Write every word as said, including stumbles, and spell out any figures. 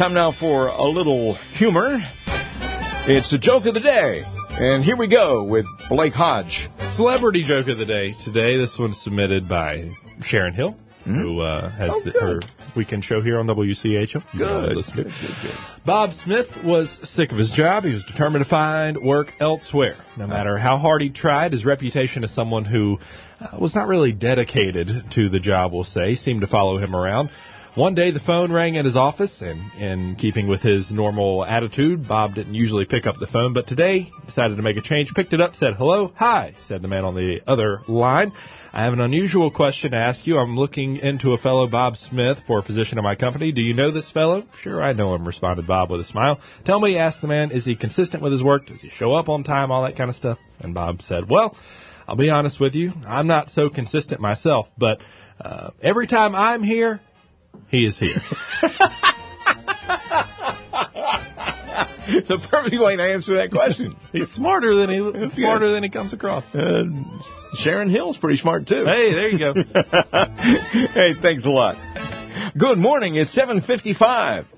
Time now for a little humor. It's the joke of the day. And here we go with Blake Hodge. Celebrity joke of the day today. This one's submitted by Sharon Hill, mm-hmm. who uh, has oh, the, her weekend show here on W C H L. Good. Good, good, good. Bob Smith was sick of his job. He was determined to find work elsewhere. No matter how hard he tried, his reputation as someone who uh, was not really dedicated to the job, we'll say, seemed to follow him around. One day, the phone rang at his office, and in keeping with his normal attitude, Bob didn't usually pick up the phone, but today he decided to make a change, picked it up, said, "Hello, hi," said the man on the other line. "I have an unusual question to ask you. I'm looking into a fellow, Bob Smith, for a position in my company. Do you know this fellow?" "Sure, I know him," responded Bob with a smile. "Tell me," asked the man, "is he consistent with his work? Does he show up on time, all that kind of stuff?" And Bob said, "Well, I'll be honest with you. I'm not so consistent myself, but uh, every time I'm here, he is here." It's a perfect way to answer that question. He's smarter than he smarter good. than he comes across. Uh, Sharon Hill's pretty smart, too. Hey, there you go. Hey, thanks a lot. Good morning. It's seven fifty-five.